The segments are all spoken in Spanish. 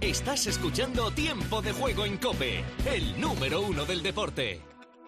Estás escuchando Tiempo de Juego en COPE, el número 1 del deporte.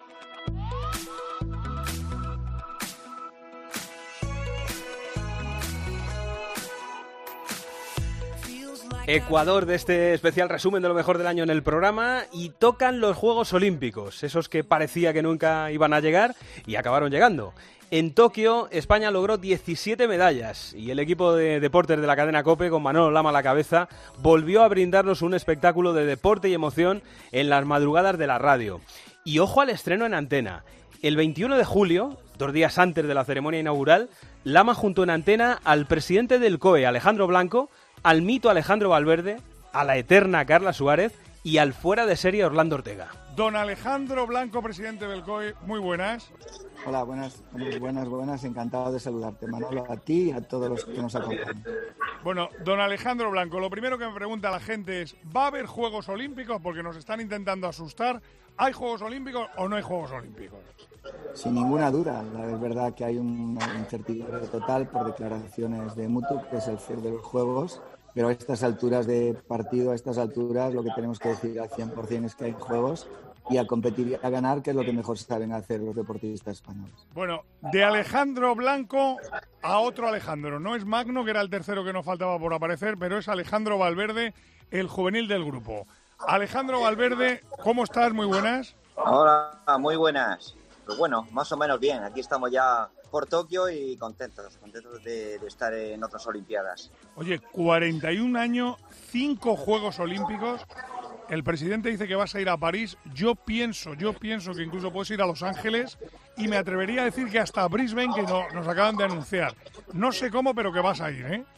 Ecuador de este especial resumen de lo mejor del año en el programa, y tocan los Juegos Olímpicos, esos que parecía que nunca iban a llegar y acabaron llegando. En Tokio, España logró 17 medallas y el equipo de deportes de la cadena COPE, con Manolo Lama a la cabeza, volvió a brindarnos un espectáculo de deporte y emoción en las madrugadas de la radio. Y ojo al estreno en antena. El 21 de julio, 2 días antes de la ceremonia inaugural, Lama juntó en antena al presidente del COE, Alejandro Blanco, al mito Alejandro Valverde, a la eterna Carla Suárez y al fuera de serie Orlando Ortega. Don Alejandro Blanco, presidente del COE, muy buenas. Hola, buenas, encantado de saludarte, Manolo, a ti y a todos los que nos acompañan. Bueno, don Alejandro Blanco, lo primero que me pregunta la gente es, ¿va a haber Juegos Olímpicos? Porque nos están intentando asustar. ¿Hay Juegos Olímpicos o no hay Juegos Olímpicos? Sin ninguna duda, es verdad que hay una incertidumbre total por declaraciones de Mutu, que es el CEO de los Juegos, pero a estas alturas de partido, a estas alturas, lo que tenemos que decir al 100% es que hay Juegos y a competir y a ganar, que es lo que mejor saben hacer los deportistas españoles. Bueno, de Alejandro Blanco a otro Alejandro. No es Magno, que era el tercero que nos faltaba por aparecer, pero es Alejandro Valverde, el juvenil del grupo. Alejandro Valverde, ¿cómo estás? Muy buenas. Hola, muy buenas. Pues bueno, más o menos bien. Aquí estamos ya por Tokio y contentos de estar en otras Olimpiadas. Oye, 41 años, 5 Juegos Olímpicos. El presidente dice que vas a ir a París. Yo pienso que incluso puedes ir a Los Ángeles y me atrevería a decir que hasta Brisbane, que nos acaban de anunciar. No sé cómo, pero que vas a ir, ¿eh?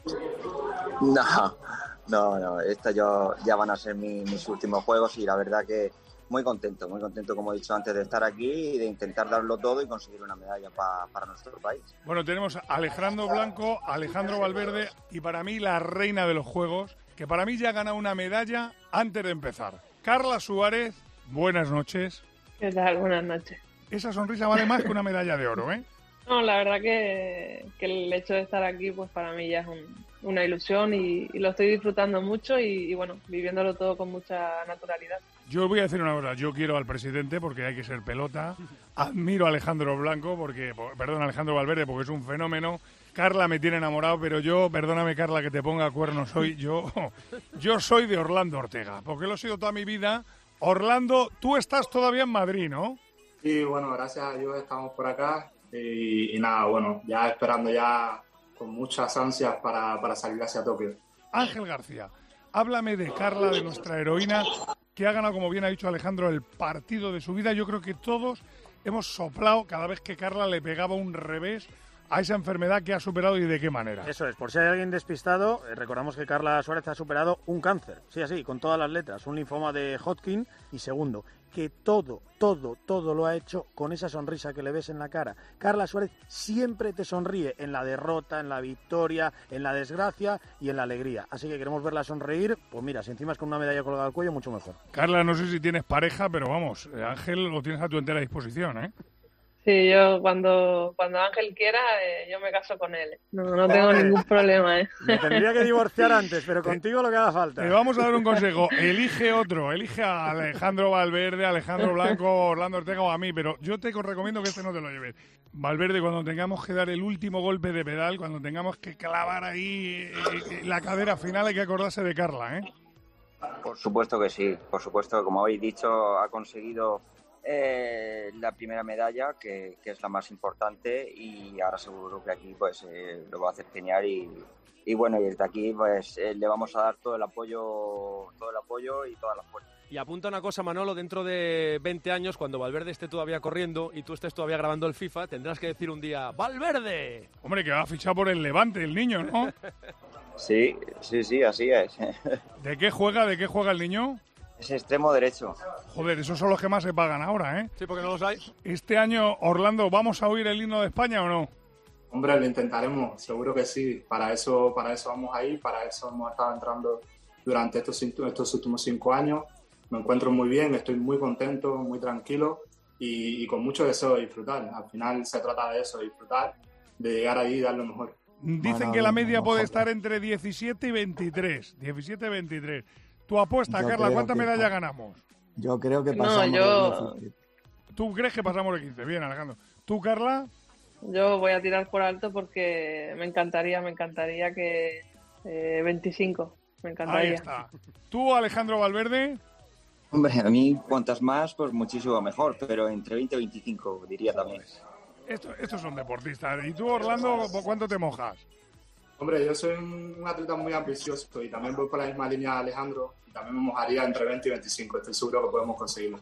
No, estos ya van a ser mis últimos Juegos y la verdad que muy contento, como he dicho antes, de estar aquí y de intentar darlo todo y conseguir una medalla para nuestro país. Bueno, tenemos a Alejandro Blanco, Alejandro Valverde y para mí la reina de los Juegos, que para mí ya ha ganado una medalla antes de empezar. Carla Suárez, buenas noches. ¿Qué tal? Buenas noches. Esa sonrisa vale más que una medalla de oro, ¿eh? No, la verdad que el hecho de estar aquí, pues para mí ya es una ilusión y lo estoy disfrutando mucho y bueno, viviéndolo todo con mucha naturalidad. Yo voy a decir una cosa, yo quiero al presidente porque hay que ser pelota, admiro a Alejandro Blanco, Alejandro Valverde, porque es un fenómeno. Carla me tiene enamorado, pero yo, perdóname Carla que te ponga cuernos hoy, yo soy de Orlando Ortega, porque lo he sido toda mi vida. Orlando, tú estás todavía en Madrid, ¿no? Sí, bueno, gracias a Dios estamos por acá y nada, bueno, ya esperando ya con muchas ansias para salir hacia Tokio. Ángel García, háblame de Carla, de nuestra heroína, que ha ganado, como bien ha dicho Alejandro, el partido de su vida. Yo creo que todos hemos soplado cada vez que Carla le pegaba un revés a esa enfermedad que ha superado y de qué manera. Eso es, por si hay alguien despistado, recordamos que Carla Suárez ha superado un cáncer, sí, así, con todas las letras, un linfoma de Hodgkin, y segundo, que todo lo ha hecho con esa sonrisa que le ves en la cara. Carla Suárez siempre te sonríe en la derrota, en la victoria, en la desgracia y en la alegría. Así que queremos verla sonreír, pues mira, si encima es con una medalla colgada al cuello, mucho mejor. Carla, no sé si tienes pareja, pero vamos, Ángel lo tienes a tu entera disposición, ¿eh? Sí, yo cuando Ángel quiera, yo me caso con él. No tengo ningún problema, ¿eh? Me tendría que divorciar antes, pero contigo lo que haga falta. Te vamos a dar un consejo. Elige a Alejandro Valverde, Alejandro Blanco, Orlando Ortega o a mí, pero yo te recomiendo que este no te lo lleves. Valverde, cuando tengamos que dar el último golpe de pedal, cuando tengamos que clavar ahí la cadera final, hay que acordarse de Carla, ¿eh? Por supuesto que sí, como habéis dicho, ha conseguido la primera medalla, que es la más importante, y ahora seguro que aquí pues lo va a hacer genial y bueno, y desde aquí pues le vamos a dar todo el apoyo y toda la fuerza. Y apunta una cosa, Manolo, dentro de 20 años, cuando Valverde esté todavía corriendo y tú estés todavía grabando el FIFA, tendrás que decir un día, ¡Valverde! Hombre, que va a fichar por el Levante el niño, ¿no? Sí, así es. ¿De qué juega el niño? Es extremo derecho. Joder, esos son los que más se pagan ahora, ¿eh? Sí, porque no los hay. Este año, Orlando, ¿vamos a oír el himno de España o no? Hombre, lo intentaremos, seguro que sí. Para eso vamos a ir, para eso hemos estado entrando durante estos últimos 5 años. Me encuentro muy bien, estoy muy contento, muy tranquilo y con mucho deseo de disfrutar. Al final se trata de eso, de disfrutar, de llegar allí y dar lo mejor. Dicen que la media puede estar entre 17 y 23. 17 y 23. Tu apuesta, Carla, ¿cuántas medallas ganamos? Yo creo que pasamos. ¿Tú crees que pasamos de 15? Bien, Alejandro. ¿Tú, Carla? Yo voy a tirar por alto porque me encantaría que 25. Me encantaría. Ahí está. ¿Tú, Alejandro Valverde? Hombre, a mí cuantas más, pues muchísimo mejor, pero entre 20 y 25 diría también. Estos son deportistas. ¿Y tú, Orlando, cuánto te mojas? Hombre, yo soy un atleta muy ambicioso y también voy por la misma línea de Alejandro. Y también me mojaría entre 20 y 25. Estoy seguro que podemos conseguirlo.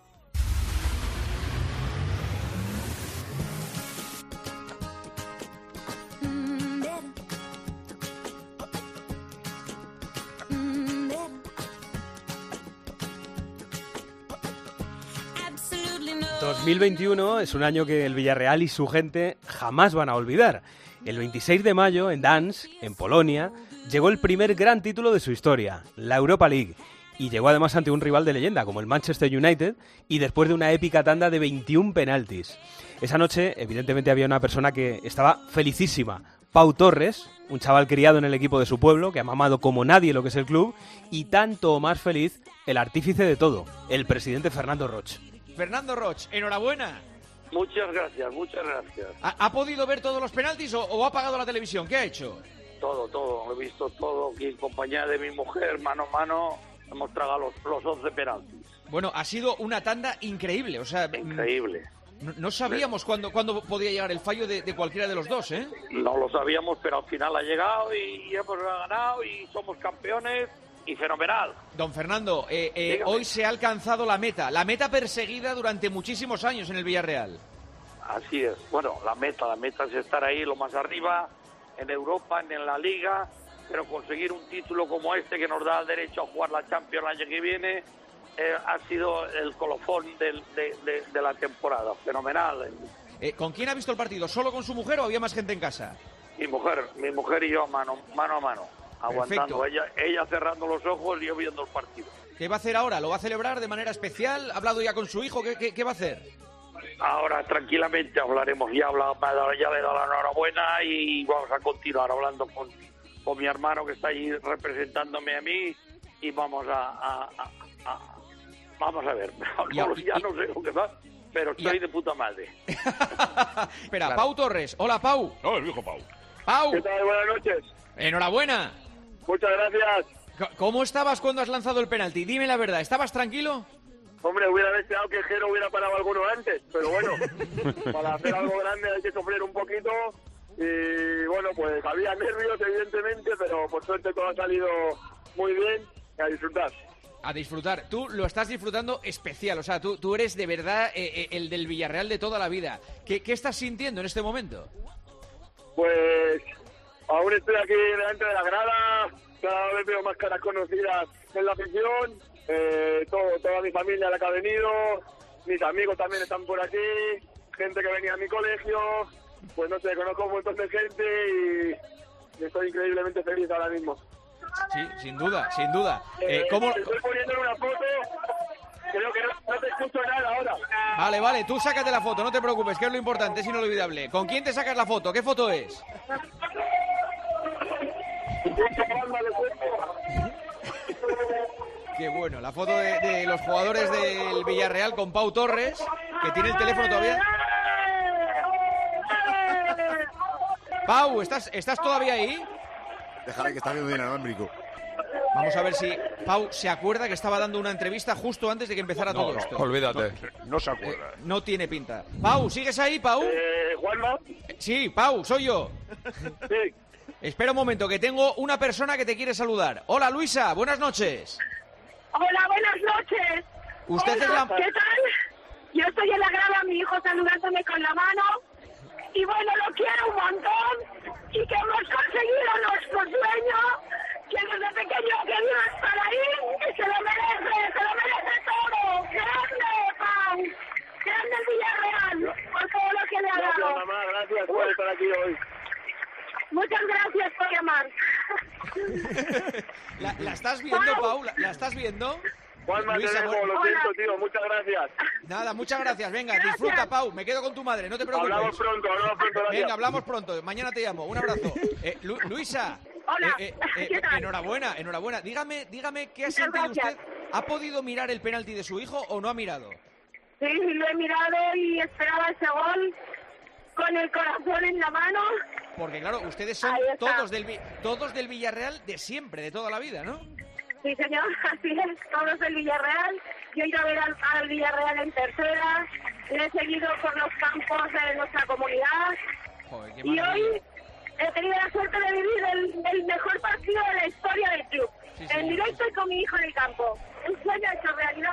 El 2021 es un año que el Villarreal y su gente jamás van a olvidar. El 26 de mayo, en Dansk, en Polonia, llegó el primer gran título de su historia, la Europa League. Y llegó además ante un rival de leyenda como el Manchester United y después de una épica tanda de 21 penaltis. Esa noche, evidentemente, había una persona que estaba felicísima. Pau Torres, un chaval criado en el equipo de su pueblo, que ha mamado como nadie lo que es el club, y tanto o más feliz el artífice de todo, el presidente Fernando Roig. Fernando Roig, enhorabuena. Muchas gracias, muchas gracias. ¿Ha podido ver todos los penaltis o ha apagado la televisión? ¿Qué ha hecho? Todo, he visto todo aquí en compañía de mi mujer, mano a mano, hemos tragado los 11 penaltis. Bueno, ha sido una tanda increíble, o sea... Increíble. No sabíamos cuándo podía llegar el fallo de cualquiera de los dos, ¿eh? No lo sabíamos, pero al final ha llegado y hemos ganado y somos campeones y fenomenal. Don Fernando, hoy se ha alcanzado la meta perseguida durante muchísimos años en el Villarreal. Así es. Bueno, la meta es estar ahí lo más arriba, en Europa, en la Liga, pero conseguir un título como este que nos da el derecho a jugar la Champions el año que viene ha sido el colofón de la temporada. Fenomenal. ¿Con quién ha visto el partido? ¿Solo con su mujer o había más gente en casa? Mi mujer y yo mano a mano, aguantando. Ella cerrando los ojos y yo viendo el partido. ¿Qué va a hacer ahora? ¿Lo va a celebrar de manera especial? ¿Ha hablado ya con su hijo? ¿Qué va a hacer? Ahora tranquilamente hablaremos. Ya le he dado la enhorabuena y vamos a continuar hablando con mi hermano que está allí representándome a mí y vamos a ver. Ya no sé lo que va, pero estoy de puta madre. Espera, claro. Pau Torres. Hola, Pau. No, el viejo Pau. Pau. ¿Qué tal? Buenas noches. Enhorabuena. Muchas gracias. ¿Cómo estabas cuando has lanzado el penalti? Dime la verdad, ¿estabas tranquilo? Hombre, hubiera deseado que Jero hubiera parado alguno antes, pero bueno, para hacer algo grande hay que sufrir un poquito y bueno, pues había nervios evidentemente, pero por suerte todo ha salido muy bien y a disfrutar. A disfrutar. Tú lo estás disfrutando especial, o sea, tú eres de verdad el del Villarreal de toda la vida. ¿Qué estás sintiendo en este momento? Pues aún estoy aquí delante de la grada, cada vez veo más caras conocidas en la afición, toda mi familia la que ha venido, mis amigos también están por aquí, gente que venía a mi colegio, pues no sé, conozco un montón de gente y estoy increíblemente feliz ahora mismo. Sí, sin duda. ¿Cómo? Te estoy poniendo una foto, creo que no te escucho nada ahora. Vale, tú sácate la foto, no te preocupes, que es lo importante, es inolvidable. ¿Con quién te sacas la foto? ¿Qué foto es? Qué bueno, la foto de los jugadores del Villarreal con Pau Torres, que tiene el teléfono todavía. Pau, ¿estás todavía ahí? Déjale que está viendo bien inalámbrico. Vamos a ver si Pau se acuerda que estaba dando una entrevista justo antes de que empezara todo esto. Olvídate, no se acuerda. No tiene pinta. Pau, ¿sigues ahí, Pau? ¿Juanma? Sí, Pau, soy yo. Sí. Espera un momento, que tengo una persona que te quiere saludar. Hola, Luisa, buenas noches. Hola, buenas noches. ¿Usted Hola, es la... ¿qué tal? Yo estoy en la grada, mi hijo saludándome con la mano. Y bueno, lo quiero un montón. Y que hemos conseguido nuestro sueño. Que desde pequeño he querido estar ahí. Y se lo merece todo. Grande, Pau. Grande el Villarreal. Por todo lo que le ha dado. Gracias, mamá. Gracias por estar aquí hoy. Muchas gracias por llamar. ¿La estás viendo, Pau? ¿La estás viendo? Juanma, te dejo, lo siento, tío, muchas gracias. Nada, muchas gracias. Venga, disfruta, Pau. Me quedo con tu madre, no te preocupes. Hablamos pronto. Venga, hablamos pronto. Mañana te llamo. Un abrazo. Luisa, Hola, ¿qué tal? Enhorabuena. Dígame qué ha Muchas sentido gracias. usted. ¿Ha podido mirar el penalti de su hijo o no ha mirado? Sí, lo he mirado y esperaba ese gol con el corazón en la mano. Porque claro, ustedes son Ahí está. todos del Villarreal de siempre, de toda la vida, ¿no? Sí, señor, así es, todos del Villarreal. Yo he ido a ver al Villarreal en tercera, le he seguido por los campos de nuestra comunidad. Joder, qué Y maravilla. hoy he tenido la suerte de vivir el mejor partido de la historia del club. Sí, En directo y con mi hijo en el campo. Un sueño hecho realidad.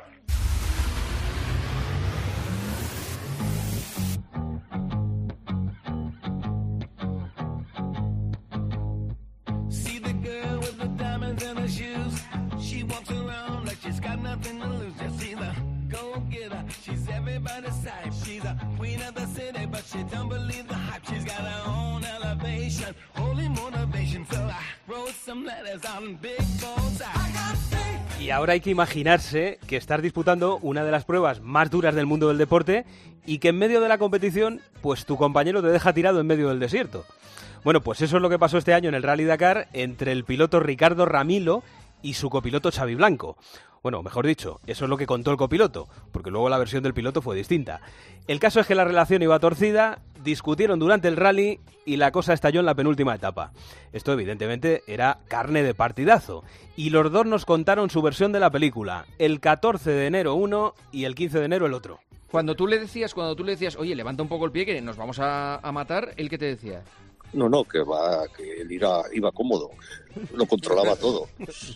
See the girl with the diamonds in her shoes. She walks around like she's got nothing to lose. Just see the go-getter. She's everybody's type. She's a queen of the city, but she don't believe the hype. She's got her own elevation, holy motivation. So I wrote some letters on big bold I got faith. Y ahora hay que imaginarse que estás disputando una de las pruebas más duras del mundo del deporte y que en medio de la competición, pues tu compañero te deja tirado en medio del desierto. Bueno, pues eso es lo que pasó este año en el Rally Dakar entre el piloto Ricardo Ramilo y su copiloto Xavi Blanco. Bueno, mejor dicho, eso es lo que contó el copiloto, porque luego la versión del piloto fue distinta. El caso es que la relación iba torcida, discutieron durante el rally y la cosa estalló en la penúltima etapa. Esto evidentemente era carne de partidazo, y los dos nos contaron su versión de la película, el 14 de enero uno y el 15 de enero el otro. Cuando tú le decías, oye, levanta un poco el pie que nos vamos a matar, ¿él qué te decía? No, que él iba cómodo, lo controlaba todo.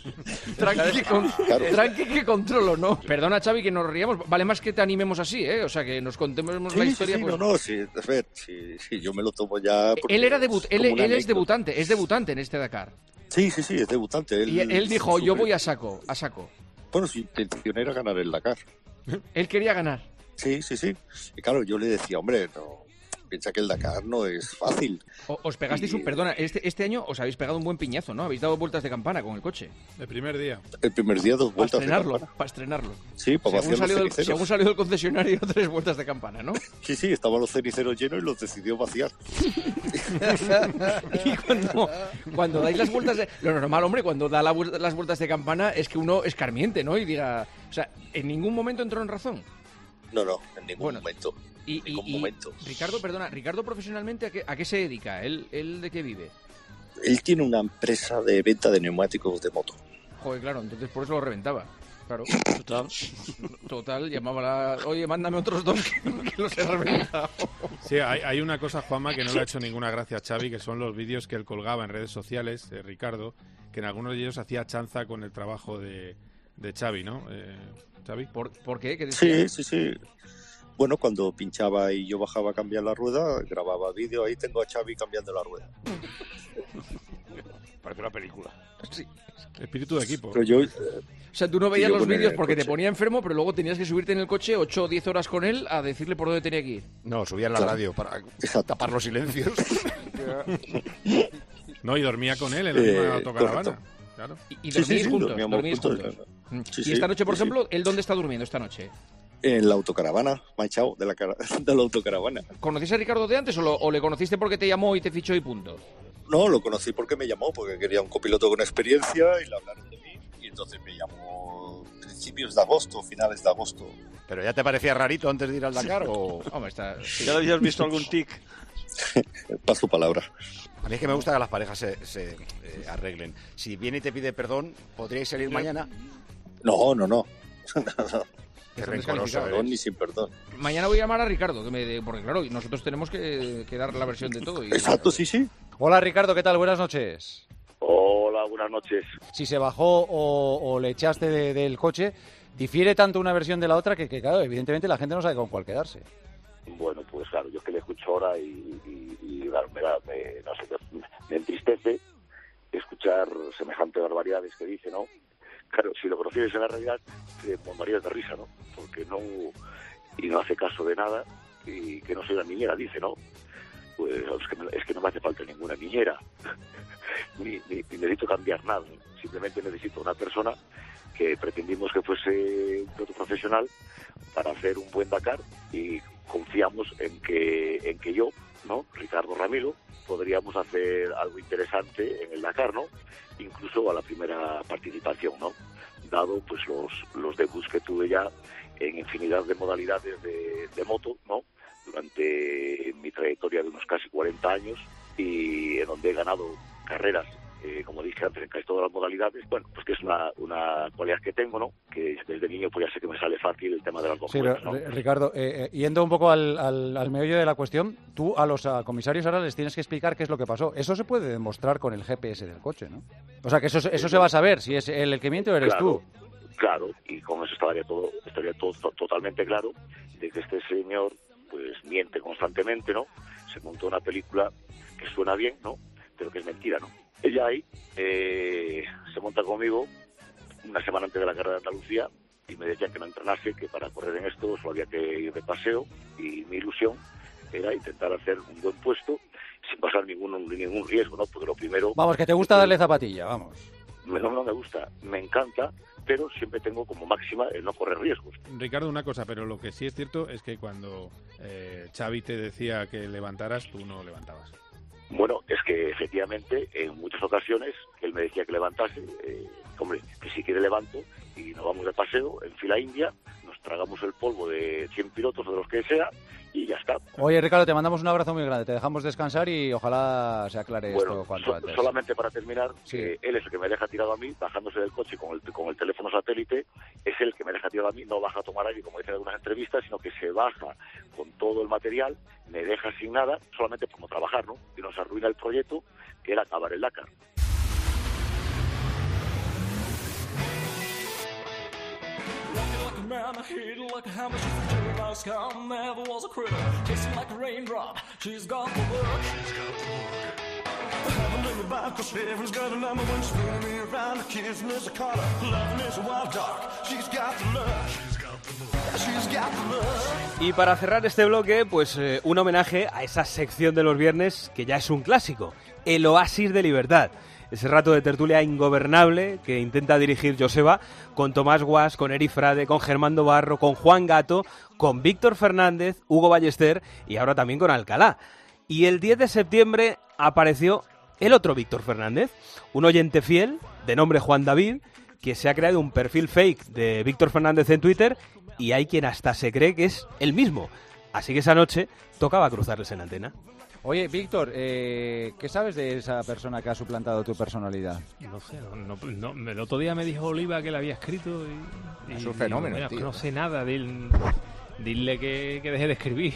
Tranqui que controlo, ¿no? Perdona, Xavi, que nos riamos. Vale más que te animemos así, ¿eh? O sea, que nos contemos la historia. Sí, pues... sí, yo me lo tomo ya. Él es debutante en este Dakar. Sí, es debutante. Y él dijo, yo voy a saco. Bueno, su intención era ganar el Dakar. Él quería ganar. Sí. Y claro, yo le decía, hombre, no, piensa que el Dakar no es fácil. Os pegasteis perdona, este año os habéis pegado un buen piñazo, ¿no? Habéis dado vueltas de campana con el coche. El primer día 2 vueltas de campana. Para estrenarlo. Sí, para vaciar los ceniceros. Según salió del concesionario, 3 vueltas de campana, ¿no? Sí, estaban los ceniceros llenos y los decidió vaciar. Y cuando dais las vueltas de... Lo normal, hombre, cuando da las vueltas de campana es que uno escarmiente, ¿no? Y diga... O sea, ¿en ningún momento entró en razón? No, en ningún momento. Ricardo profesionalmente ¿a qué se dedica? ¿Él de qué vive? Él tiene una empresa de venta de neumáticos de moto. Joder, claro, entonces por eso lo reventaba. Claro. Total, llamaba oye, mándame otros 2 que los he reventado. Sí, hay una cosa, Juanma, que no le ha hecho ninguna gracia a Xavi, que son los vídeos que él colgaba en redes sociales, Ricardo, que en algunos de ellos hacía chanza con el trabajo de Xavi, ¿no? Xavi. ¿Por qué? ¿Qué decía? Sí. Bueno, cuando pinchaba y yo bajaba a cambiar la rueda, grababa vídeo, ahí tengo a Xavi cambiando la rueda. Parece una película. Sí. Espíritu de equipo. Pero yo, o sea, tú no veías los vídeos porque te ponía enfermo, pero luego tenías que subirte en el coche 8 o 10 horas con él a decirle por dónde tenía que ir. No, subía en la radio para tapar los silencios. No, y dormía con él en la misma autocaravana. Claro. Y dormíais juntos. Dormíamos juntos. Y esta noche, por ejemplo, ¿él dónde está durmiendo esta noche? En la autocaravana, manchado de la autocaravana. ¿Conocías a Ricardo de antes o le conociste porque te llamó y te fichó y punto? No, lo conocí porque me llamó, porque quería un copiloto con experiencia y le hablaron de mí. Y entonces me llamó principios de agosto, finales de agosto. ¿Pero ya te parecía rarito antes de ir al Dakar? O... Hombre, ¿ya le habías visto algún tic? Paso palabra. A mí es que me gusta que las parejas se arreglen. Si viene y te pide perdón, ¿podríais salir mañana? No. Qué rencoroso eres. Ni sin perdón. Mañana voy a llamar a Ricardo, porque claro, nosotros tenemos que dar la versión de todo. Exacto, sí. Hola Ricardo, ¿qué tal? Buenas noches. Hola, buenas noches. Si se bajó o le echaste del coche, difiere tanto una versión de la otra que claro, evidentemente la gente no sabe con cuál quedarse. Bueno, pues claro, yo que le escucho ahora y claro, me entristece escuchar semejante barbaridades que dice, ¿no? Claro, si lo conocierais en la realidad, morías de risa, ¿no? Porque no hace caso de nada y que no soy una niñera, dice, ¿no? Pues es que no me hace falta ninguna niñera, ni necesito cambiar nada, simplemente necesito una persona que pretendimos que fuese un piloto profesional para hacer un buen Dakar y confiamos en que yo ¿no? Ricardo Ramilo, podríamos hacer algo interesante en el Dakar, ¿no? Incluso a la primera participación, ¿no? Dado pues los debuts que tuve ya en infinidad de modalidades de moto, ¿no? Durante mi trayectoria de unos casi 40 años, y en donde he ganado carreras, como dije antes, en casi todas las modalidades. Bueno, pues que es una cualidad que tengo, ¿no? Que desde niño pues ya sé que me sale fácil el tema de las dos cosas, ¿no? Ricardo, yendo un poco al meollo de la cuestión, tú a los comisarios ahora les tienes que explicar qué es lo que pasó. Eso se puede demostrar con el GPS del coche, ¿no? O sea, que eso se va a saber, si es el que miente o eres tú. Claro, y con eso estaría todo totalmente claro de que este señor pues miente constantemente, ¿no? Se montó una película que suena bien, ¿no? Pero que es mentira, ¿no? Ella ahí se monta conmigo una semana antes de la carrera de Andalucía y me decía que no entrenase, que para correr en esto solo había que ir de paseo, y mi ilusión era intentar hacer un buen puesto sin pasar ningún riesgo, ¿no? Porque lo primero... Vamos, que te gusta darle zapatilla, vamos. No me gusta, me encanta, pero siempre tengo como máxima el no correr riesgos. Ricardo, una cosa, pero lo que sí es cierto es que cuando Xavi te decía que levantaras, tú no levantabas. Bueno, es que efectivamente en muchas ocasiones él me decía que levantase, hombre, que si quiere levanto, y nos vamos de paseo en fila india, nos tragamos el polvo de 100 pilotos o de los que sea, y ya está. Oye, Ricardo, te mandamos un abrazo muy grande, te dejamos descansar y ojalá se aclare esto cuanto antes. Solamente para terminar, sí. Él es el que me deja tirado a mí, bajándose del coche con el teléfono satélite, es el que me deja tirado a mí, no baja a tomar aire, como dicen en algunas entrevistas, sino que se baja con todo el material, me deja sin nada, solamente como trabajar, ¿no? Y nos arruina el proyecto, que era acabar el Dakar. Man, I hate her like a hammer, she's a cherry mouse cow, never was a critter, tasting like a raindrop, she's got the look. I haven't been the back, cause heaven's got a number when she's spinning me around, the kissing is a color, loving is a wild dog, she's got the look. She's got the look. Y para cerrar este bloque, pues un homenaje a esa sección de los viernes que ya es un clásico, el Oasis de Libertad. Ese rato de tertulia ingobernable que intenta dirigir Joseba con Tomás Guas, con Eri Frade, con Germán Barro, con Juan Gato, con Víctor Fernández, Hugo Ballester y ahora también con Alcalá. Y el 10 de septiembre apareció el otro Víctor Fernández, un oyente fiel de nombre Juan David, que se ha creado un perfil fake de Víctor Fernández en Twitter y hay quien hasta se cree que es el mismo. Así que esa noche tocaba cruzarles en antena. Oye, Víctor, ¿qué sabes de esa persona que ha suplantado tu personalidad? No sé, el otro día me dijo Oliva que la había escrito y es un fenómeno, mira, tío. No sé nada, dile que deje de escribir.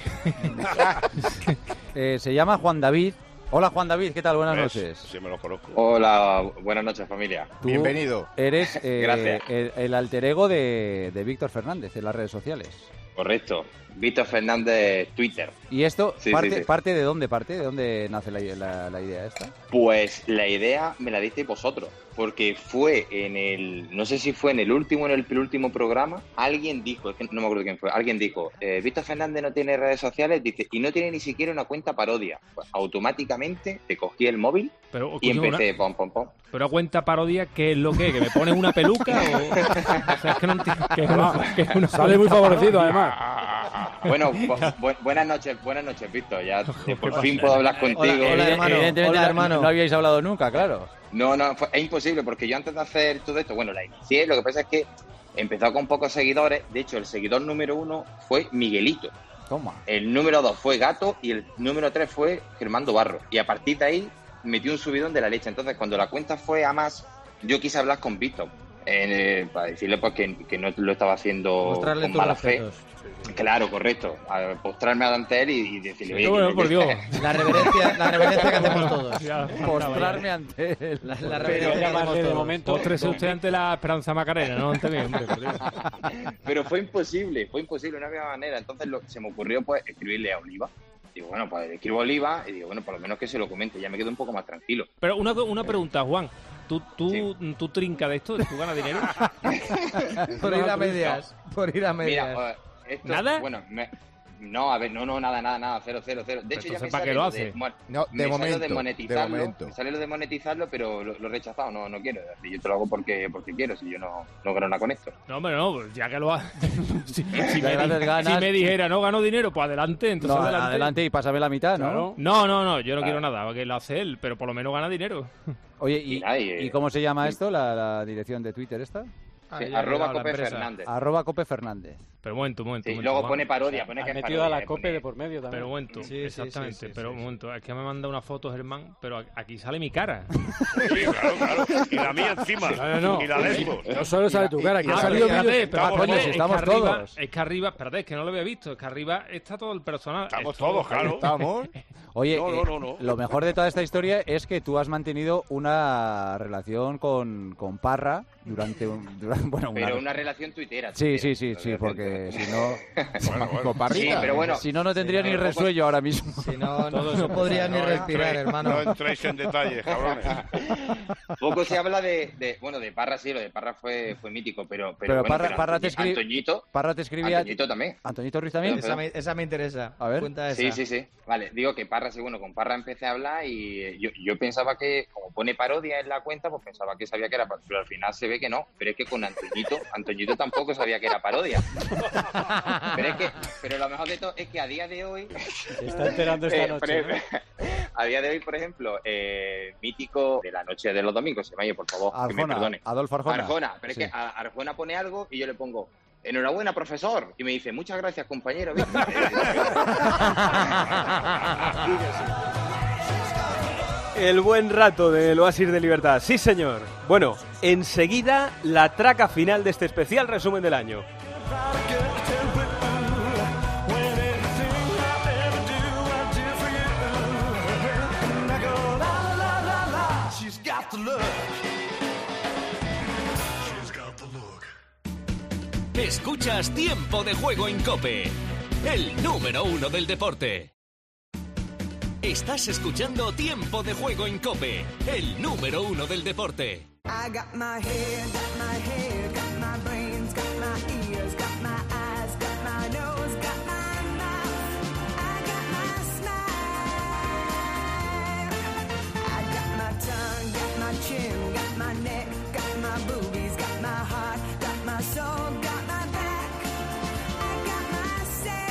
Se llama Juan David. Hola, Juan David, ¿qué tal? Buenas noches. Sí, me lo conozco. Hola, buenas noches, familia. Bienvenido. Eres Gracias. el alter ego de Víctor Fernández en las redes sociales. Correcto. Víctor Fernández, Twitter. ¿Y esto Sí, parte, sí, sí. parte de dónde parte? ¿De dónde nace la idea esta? Pues la idea me la disteis vosotros, porque fue no sé si fue en el último o en el penúltimo programa, alguien dijo, es que no me acuerdo quién fue, alguien dijo, Víctor Fernández no tiene redes sociales, dice, y no tiene ni siquiera una cuenta parodia. Pues automáticamente te cogí el móvil y empecé, pom. Pero cuenta parodia, ¿qué es lo que es? ¿Que me pones una peluca? O sea, es que no entiendo. Que es una Sale muy favorecido, además. Bueno, buenas noches, Víctor. Ya por fin puedo hablar contigo. Hola, hermano. Evidentemente, hermano. No habíais hablado nunca, claro. No, es imposible, porque yo antes de hacer todo esto, bueno, la inicié, lo que pasa es que empezó con pocos seguidores. De hecho, el seguidor número 1 fue Miguelito. Toma. El número 2 fue Gato y el número 3 fue Germán Barro. Y a partir de ahí metió un subidón de la leche. Entonces, cuando la cuenta fue a más, yo quise hablar con Víctor. Para decirle pues que no lo estaba haciendo mostrarle con mala fe. respetos. Claro, correcto. A postrarme ante él y decirle, oye, bueno, por Dios. La reverencia que hacemos todos. Postrarme ante él. La reverencia que hacemos todos. De momento, póstrese usted ante la Esperanza Macarena, no ante mí, hombre, por Dios. Pero fue imposible, no había manera. Entonces se me ocurrió pues escribirle a Oliva. Digo, bueno, pues le escribo a Oliva y digo, bueno, por lo menos que se lo comente, ya me quedo un poco más tranquilo. Pero una pregunta, Juan. ¿Tú trincas de esto? ¿Tú ganas dinero? Por ir a medias. Mira, esto, ¿Nada? Bueno, No, a ver, no, nada, cero. De hecho, ya me ¿para qué lo hace? Me sale lo de monetizarlo, pero lo he rechazado, no quiero. Yo te lo hago porque quiero, si yo no gano nada con esto. No, hombre, no, pues ya que lo hace. si me dijera, no gano dinero, pues adelante, entonces No, adelante. adelante y pásame la mitad, ¿no? No, yo no quiero nada, porque lo hace él, pero por lo menos gana dinero. Oye, ¿y cómo se llama esto, la dirección de Twitter esta? Sí, @CopeFernández. @CopeFernández. Pero un momento. Sí, luego pone parodia, pone que es metido parodia. a la COPE de por medio también. Pero un momento, Sí, exactamente, pero un momento. Es que me manda una foto, Germán, pero aquí sale mi cara. Sí, claro. Y la mía encima. No. Y la Lesbos. No solo sale tu cara, que ha salido vídeo. Estamos todos. Es que arriba, espérate, es que no lo había visto. Es que arriba está todo el personal. Estamos todos, claro. Estamos. Oye, No. lo mejor de toda esta historia es que tú has mantenido una relación con Parra durante Pero una relación tuitera. Sí, porque si no... Con Parrita. Sí, pero bueno. Si no tendría ni resuello ahora mismo. Si no podría ni respirar, hermano. No entréis en detalles, cabrones. Poco se habla de Parra, sí, lo de Parra fue mítico, pero Parra te escribía... Antoñito. Parra te escribía... Antoñito también. ¿Antoñito Ruiz también? Esa me interesa. A ver. Cuenta esa. Sí. Vale, digo que Parra, sí, con Parra empecé a hablar y yo pensaba que, como pone parodia en la cuenta, pues pensaba que sabía que era, pero al final se ve que no. Pero es que con Antoñito tampoco sabía que era parodia. Pero lo mejor de todo es que a día de hoy... Se está enterando esta noche, ¿no? A día de hoy, por ejemplo, mítico de la noche de los domingos, se me oye, por favor, Arjona, que me perdone. Adolfo Arjona. Pero sí. es que Arjona pone algo y yo le pongo... Enhorabuena, profesor. Y me dice, muchas gracias, compañero. El buen rato del Oasis de Libertad. Sí, señor. Bueno, enseguida la traca final de este especial resumen del año. Escuchas Tiempo de Juego en COPE, el número 1 del deporte. Estás escuchando Tiempo de Juego en COPE, el número 1 del deporte. I got my head, got my hair, got my brains, got my ears, got my eyes, got my nose, got my mouth, I got my smile, I got my tongue, got my chin, got my neck, got my boobies, got my heart, got my soul, got my back, I got my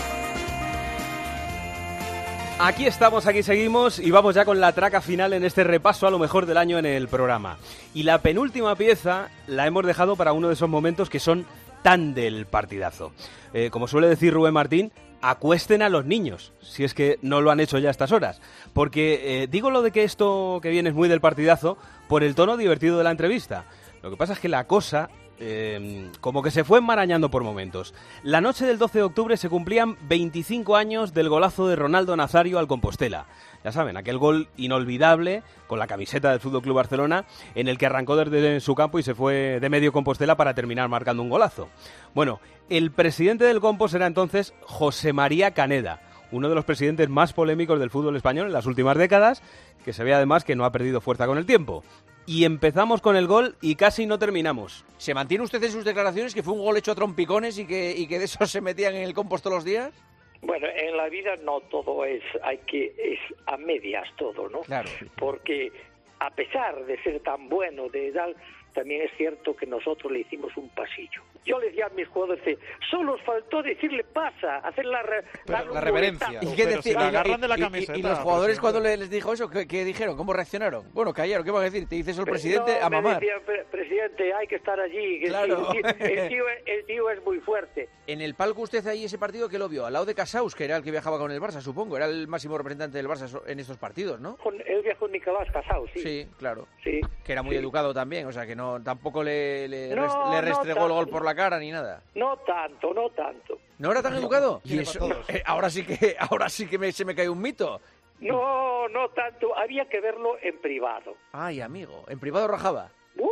say. Aquí estamos, aquí seguimos y vamos ya con la traca final en este repaso a lo mejor del año en el programa. Y la penúltima pieza la hemos dejado para uno de esos momentos que son tan del partidazo. Como suele decir Rubén Martín, acuesten a los niños, si es que no lo han hecho ya a estas horas. Porque digo lo de que esto que viene es muy del partidazo por el tono divertido de la entrevista. Lo que pasa es que la cosa... como que se fue enmarañando por momentos. La noche del 12 de octubre se cumplían 25 años del golazo de Ronaldo Nazario al Compostela. Ya saben, aquel gol inolvidable con la camiseta del FC Barcelona en el que arrancó desde su campo y se fue de medio Compostela para terminar marcando un golazo. Bueno, el presidente del Compos era entonces José María Caneda, uno de los presidentes más polémicos del fútbol español en las últimas décadas, que se ve además que no ha perdido fuerza con el tiempo. Y empezamos con el gol y casi no terminamos. ¿Se mantiene usted en sus declaraciones que fue un gol hecho a trompicones y que de esos se metían en el compost todos los días? Bueno, en la vida no todo es a medias todo, ¿no? Claro. Porque a pesar de ser tan bueno de tal, también es cierto que nosotros le hicimos un pasillo. Yo le decía a mis jugadores, solo os faltó decirle pasa, hacer la reverencia. ¿Y qué decir? Y los jugadores cuando les dijo eso, ¿qué dijeron? ¿Cómo reaccionaron? Bueno, callaron, ¿qué van a decir? Te dice eso el presidente a mamar. Me decía, presidente, hay que estar allí. Claro. El tío es muy fuerte. En el palco usted ahí ese partido, ¿qué lo vio? Al lado de Casaus, que era el que viajaba con el Barça, supongo. Era el máximo representante del Barça en estos partidos, ¿no? Él viajó con Nicolás Casaus, sí. Sí, claro. Sí. Que era muy educado también, o sea que no tampoco le restregó no el gol por la cara ni nada. No tanto. ¿No era tan educado? Y eso, ahora sí que se me cae un mito. No tanto. Había que verlo en privado. Ay, amigo, en privado rajaba.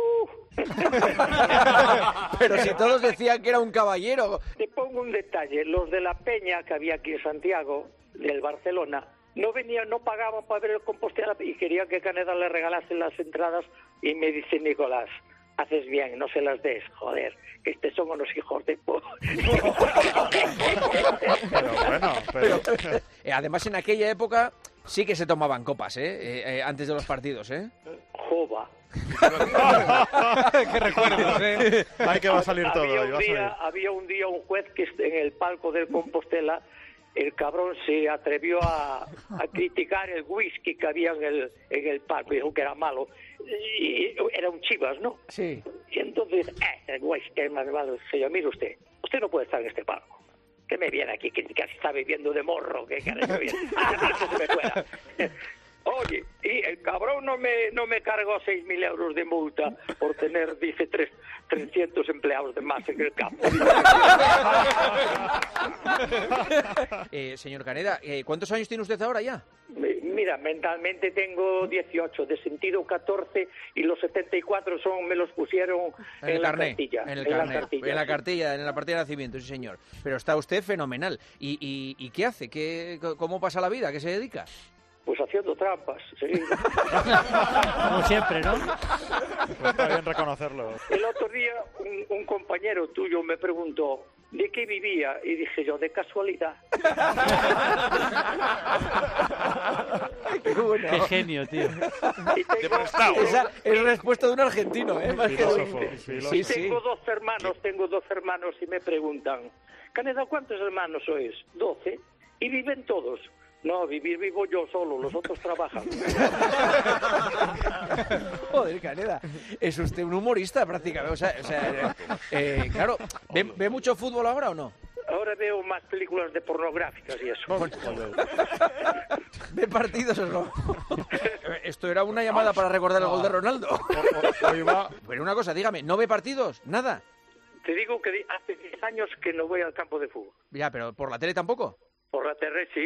Pero si todos decían que era un caballero. Te pongo un detalle. Los de la Peña que había aquí en Santiago, del Barcelona, no pagaban para ver el Compostela y querían que Caneda le regalase las entradas y me dice Nicolás, haces bien, no se las des, joder, que son unos hijos de... Además, en aquella época sí que se tomaban copas, antes de los partidos, Jova. Qué recuerdos, Ahí que va a salir todo. Había un día un juez que en el palco del Compostela, el cabrón se atrevió a criticar el whisky que había en el palco, dijo que era malo, y era un Chivas, ¿no? Sí. Y entonces, el whisky es más malo. Señor, mire usted no puede estar en este palco. ¿Qué me viene aquí? Que está bebiendo de morro, ¿qué carajo viene? Que se me fuera. Oye, y el cabrón no me cargó 6.000 euros de multa por tener, dice, 300 empleados de más en el campo. Señor Caneda, ¿cuántos años tiene usted ahora ya? Mira, mentalmente tengo 18, de sentido 14, y los 74 me los pusieron en la cartilla. En la cartilla, en la partida de nacimiento, sí señor. Pero está usted fenomenal. ¿Y qué hace? ¿Cómo pasa la vida? ¿A qué se dedica? Pues haciendo trampas, sí. Como siempre, ¿no? Pues está bien reconocerlo. El otro día un compañero tuyo me preguntó ¿de qué vivía? Y dije yo, de casualidad. Qué genio, tío. Esa es la respuesta de un argentino, ¿eh? Sí. Tengo dos hermanos y me preguntan, Caneda, ¿cuántos hermanos sois? 12. ¿Y viven todos? No, vivo yo solo, los otros trabajan. Joder, Caneda, es usted un humorista prácticamente. Claro, ¿ve mucho fútbol ahora o no? Ahora veo más películas de pornográficas y eso. ¿Ve partidos o no? Esto era una llamada para recordar el gol de Ronaldo. Pero una cosa, dígame, ¿no ve partidos? ¿Nada? Te digo que hace 10 años que no voy al campo de fútbol. Ya, pero ¿por la tele tampoco? Por la tele sí,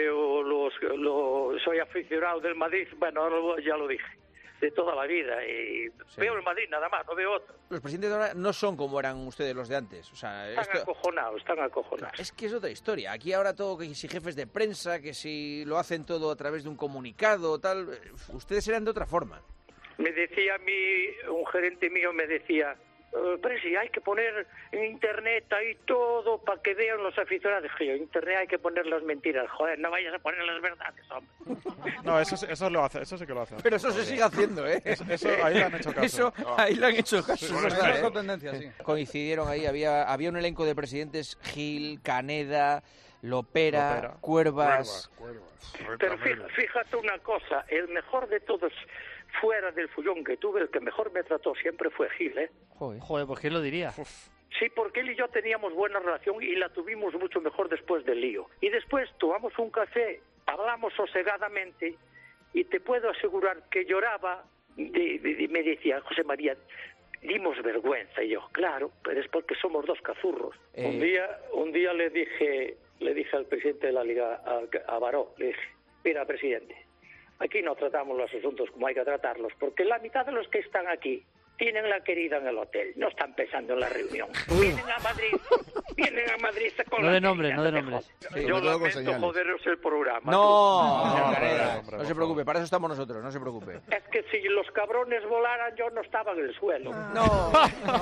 soy aficionado del Madrid, bueno, ya lo dije, de toda la vida, y veo el Madrid nada más, no veo otro. Los presidentes de ahora no son como eran ustedes los de antes. Están acojonados. Es que es otra historia. Aquí ahora todo, que si jefes de prensa, que si lo hacen todo a través de un comunicado, tal, ustedes eran de otra forma. Me decía un gerente mío me decía, pero si hay que poner en internet ahí todo para que vean los aficionados. Dije yo, internet hay que poner las mentiras. Joder, no vayas a poner las verdades, hombre. No, eso lo hace, eso sí que lo hace. Pero eso se sigue haciendo, ¿eh? Eso ahí le han hecho caso. Ahí le han hecho caso. Sí, ¿verdad, tendencia, sí. Coincidieron ahí, había un elenco de presidentes: Gil, Caneda, Lopera, Cuervas. Pero fíjate una cosa, el mejor de todos fuera del follón que tuve, el que mejor me trató siempre fue Gil, ¿eh? Joder, pues ¿quién lo diría? Sí, porque él y yo teníamos buena relación y la tuvimos mucho mejor después del lío. Y después tomamos un café, hablamos sosegadamente y te puedo asegurar que lloraba y me decía, José María, dimos vergüenza. Y yo, claro, pero es porque somos dos cazurros. Un día le dije al presidente de la Liga, a Baró, le dije, mira, presidente, aquí no tratamos los asuntos como hay que tratarlos, porque la mitad de los que están aquí tienen la querida en el hotel, no están pensando en la reunión. Vienen a Madrid con no de nombres. Sí, yo lamento joderos el programa. No se preocupe, para eso estamos nosotros, no se preocupe. Es que si los cabrones volaran, yo no estaba en el suelo. No.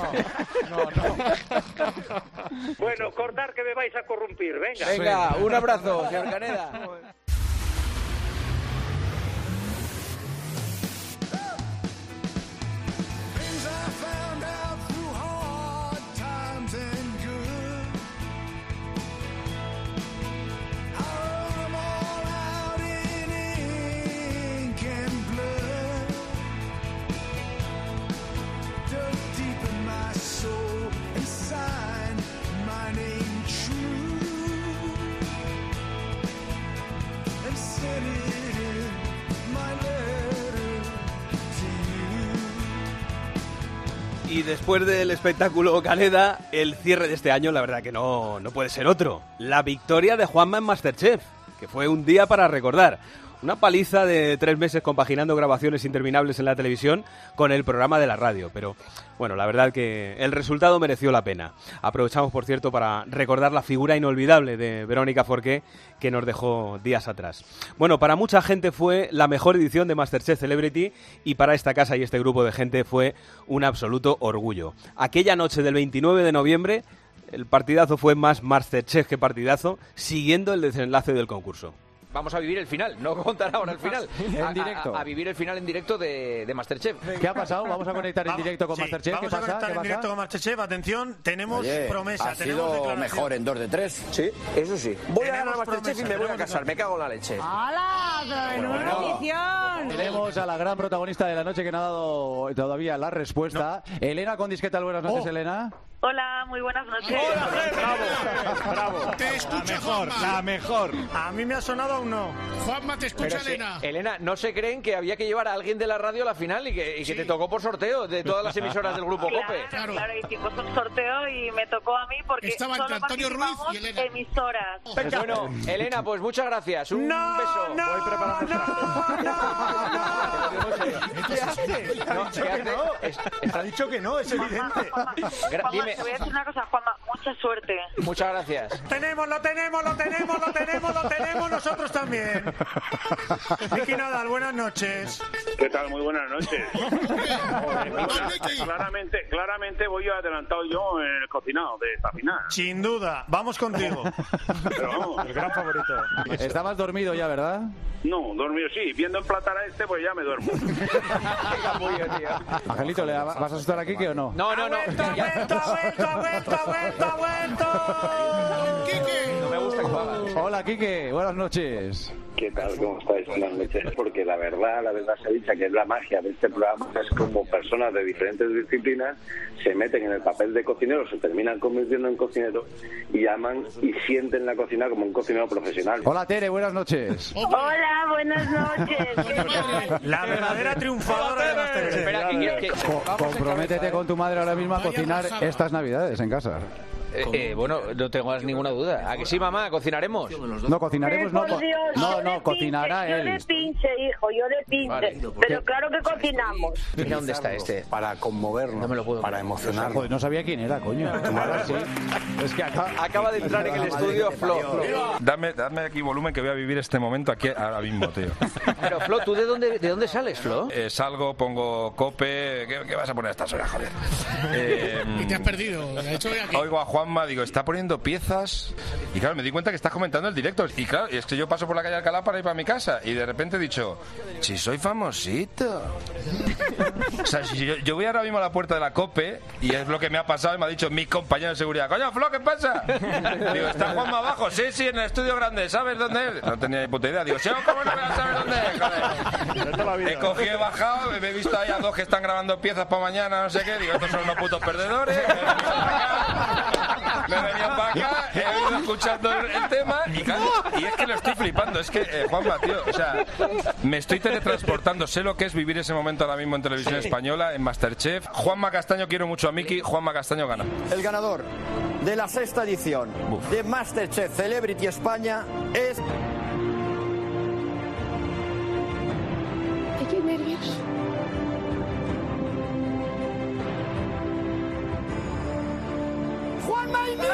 Bueno, cortar que me vais a corrompir, venga. Venga, un abrazo, señor Caneda. Y después del espectáculo Caneda, el cierre de este año, la verdad que no puede ser otro. La victoria de Juanma en MasterChef, que fue un día para recordar. Una paliza de 3 meses compaginando grabaciones interminables en la televisión con el programa de la radio. Pero bueno, la verdad que el resultado mereció la pena. Aprovechamos, por cierto, para recordar la figura inolvidable de Verónica Forqué, que nos dejó días atrás. Bueno, para mucha gente fue la mejor edición de MasterChef Celebrity y para esta casa y este grupo de gente fue un absoluto orgullo. Aquella noche del 29 de noviembre, el partidazo fue más MasterChef que partidazo, siguiendo el desenlace del concurso. Vamos a vivir el final, no contar ahora el final. En directo. A vivir el final en directo de Masterchef. ¿Qué ha pasado? Vamos a conectar en directo con Masterchef. Vamos a conectar en directo con Masterchef. Atención, tenemos promesa. Ha sido mejor en 2 de 3. Sí, eso sí. Voy a ganar Masterchef y me voy a casar. Me cago en la leche. ¡Hala! ¡Menuda edición! Tenemos a la gran protagonista de la noche que no ha dado todavía la respuesta. No. Elena Condis, ¿qué tal? Buenas noches, Elena. Hola, muy buenas noches. Bravo. Te escucha, la mejor. A mí me ha sonado aún no. Juanma, te escucha, Pero Elena. Elena, ¿no se creen que había que llevar a alguien de la radio a la final y que te tocó por sorteo de todas las emisoras del grupo COPE? Claro, hicimos un sorteo y me tocó a mí porque estaba entre Antonio Ruiz y Elena. Emisoras. Bueno, Elena, pues muchas gracias. Un beso. Voy preparando. ¿Qué hace? Ha dicho que no, es evidente. Dime. Te voy a decir una cosa, Juanma, mucha suerte. Muchas gracias. Lo tenemos nosotros también. Miki Nadal, buenas noches. ¿Qué tal? Muy buenas noches. Claramente voy adelantado yo en el cocinado de esta final. Sin duda, vamos contigo. Pero vamos, el gran favorito. Estabas dormido ya, ¿verdad? No, dormido sí. Viendo emplatar a este, pues ya me duermo. Muy bien, tío. Angelito, ¿vas a estar aquí o no? No. Ha vuelto. ¡Quique! No me gusta que lo hagas. Hola, Quique. Buenas noches. ¿Qué tal? ¿Cómo estáis? Buenas noches. Porque la verdad se dice que es la magia de este programa. Es como personas de diferentes disciplinas se meten en el papel de cocinero, se terminan convirtiendo en cocinero y llaman y sienten la cocina como un cocinero profesional. Hola, Tere. Buenas noches. Hola, buenas noches. La verdadera triunfadora de Masterchef. Espera, Comprométete con tu madre ahora mismo a cocinar estas Navidades en casa. Bueno, no tengo ninguna duda. ¿A que sí, mamá? ¿Cocinaremos? No, cocinaremos, no. No, cocinará él. Yo de pinche, hijo, yo de pinche. Vale. Pero claro que cocinamos. Mira dónde está este. Para conmovernos, no me lo puedo para emocionar. Joder, no sabía quién era, coño. Tu madre sí. Es que acaba de entrar en el estudio Flo. Dame aquí volumen que voy a vivir este momento aquí ahora mismo, tío. Pero Flo, ¿tú de dónde sales, Flo? Salgo, pongo COPE. ¿Qué vas a poner a estas horas, joder? Y te has perdido. De hecho, oigo a Juanma, digo, está poniendo piezas. Y claro, me di cuenta que estás comentando el directo. Y claro, es que yo paso por la calle Alcalá para ir para mi casa. Y de repente he dicho, si soy famosito. O sea, si yo voy ahora mismo a la puerta de la COPE y es lo que me ha pasado y me ha dicho mi compañero de seguridad. Coño, Flo, ¿qué pasa? Digo, ¿está Juanma abajo? Sí, en el estudio grande. ¿Sabes dónde es? No tenía ni puta idea. Digo, ¿cómo no voy a saber dónde es? Joder. He cogido, he bajado, me he visto ahí a dos que están grabando piezas para mañana, no sé qué. Digo, estos son unos putos perdedores. Me he venido para acá, he ido escuchando el tema y claro, y es que lo estoy flipando. Es que, Juanma, tío, o sea, me estoy teletransportando. Sé lo que es vivir ese momento ahora mismo en televisión española, en Masterchef. Juanma Castaño, quiero mucho a Miki. Juanma Castaño gana. El ganador de la 6ª edición de Masterchef Celebrity España es... ¡Qué nervios! ¡Juanma y Miki!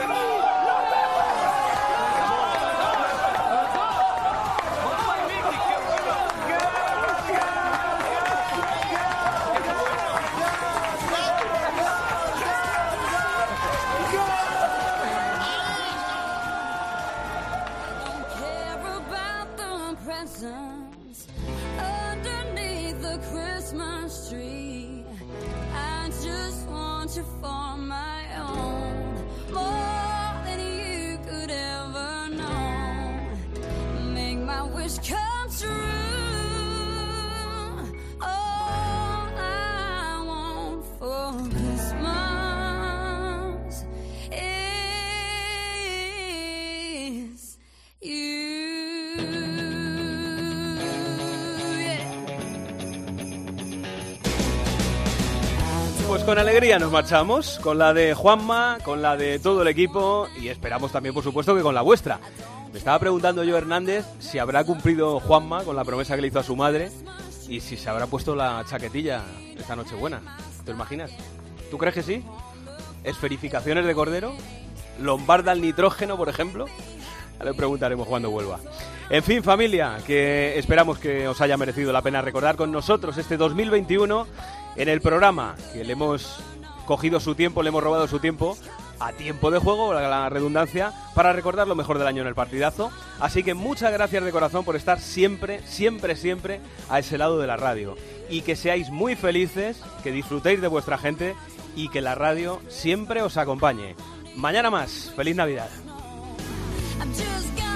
Pues con alegría nos marchamos, con la de Juanma, con la de todo el equipo y esperamos también, por supuesto, que con la vuestra. Me estaba preguntando yo, Hernández, si habrá cumplido Juanma con la promesa que le hizo a su madre y si se habrá puesto la chaquetilla esta Nochebuena. ¿Te lo imaginas? ¿Tú crees que sí? ¿Esferificaciones de cordero? ¿Lombarda al nitrógeno, por ejemplo? Ya le preguntaremos cuando vuelva. En fin, familia, que esperamos que os haya merecido la pena recordar con nosotros este 2021 en el programa, que le hemos cogido su tiempo, le hemos robado su tiempo a tiempo de juego, la redundancia, para recordar lo mejor del año en el partidazo. Así que muchas gracias de corazón por estar siempre, siempre, siempre a ese lado de la radio. Y que seáis muy felices, que disfrutéis de vuestra gente y que la radio siempre os acompañe. Mañana más. ¡Feliz Navidad! I'm just